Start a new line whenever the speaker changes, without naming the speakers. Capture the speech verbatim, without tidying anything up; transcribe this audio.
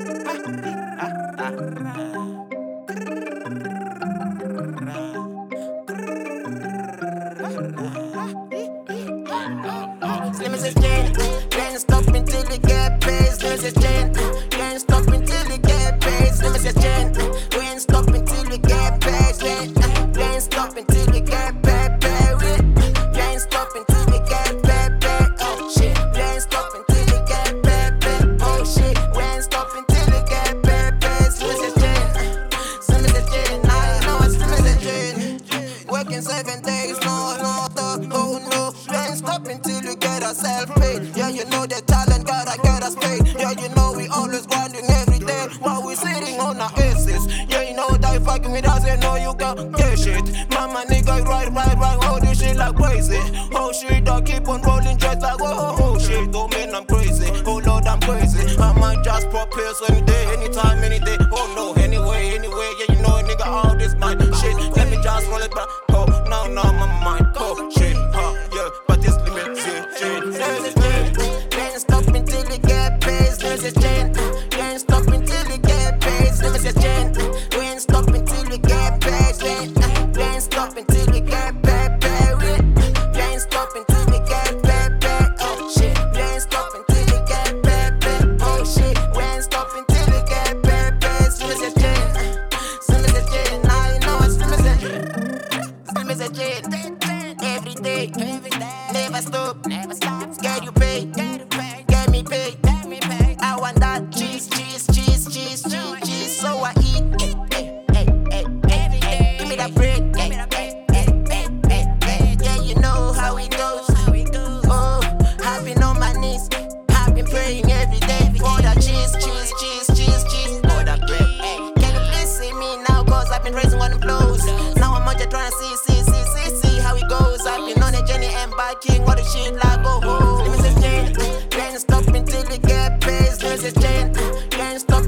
Slim as a chain, can't stop until you get paid. Slim as a chain, can't stop until you get paid. Slim as a chain, can't stop until you get paid. Can't stop until you get paid. Can't stop until you get paid. Oh shit, can't stop until you get paid. Oh shit, can't stop until you get paid. Slim as a chain, slim as a chain. I know it's slim as a chain. Working seven days, no, no, no, oh no. Can't stop until you get ourselves paid. Yeah, you know the talent gotta get us paid. Yeah, you know we always grinding every day while we sitting on our asses. Yeah, you know that you fucking with us, you know you got get shit. Mama nigga, right, right, right, all this shit like crazy. Oh shit, I keep on rolling just like oh, oh shit. Oh man, I'm crazy. Oh lord, I'm crazy. I might just pop pills any day, anytime, any day. Oh no, anyway, anyway, yeah, you know nigga, all this my shit. Let me just roll it back. Oh, now, now my mind. Oh shit, huh, yeah, but this limit shit, shit. Can't stop until you get paid. Slim as a chain, can't stop until you get paid. Slim as a chain, can't stop until you get paid. Can't stop until you get paid. Can't stop until you get paid. Oh shit, can't stop until you get paid. Oh shit, can't stop until you get paid. Slim as a chain, slim as a chain. Now you know it's slim as a slim as a chain. Every day, never stop, never stop. Get you paid, get me paid. I want that cheese, cheese, cheese, cheese, cheese, cheese. So I eat, eh, eh, eh, eh, eh, eh. Give me that bread, eh, eh, eh, eh, eh, eh. Yeah, you know how it goes. Oh, I've been on my knees, I've been praying every day for that cheese, cheese, cheese, cheese, cheese. For that bread, eh. Can you please see me now? Cause I've been raising on the flows. Now I'm out there trying to see, see, see, see, see how it goes. I've been on a journey and biking all the shit like oh, oh. Slim as a chain, can't stop until you get paid. Slim as a chain, can't stop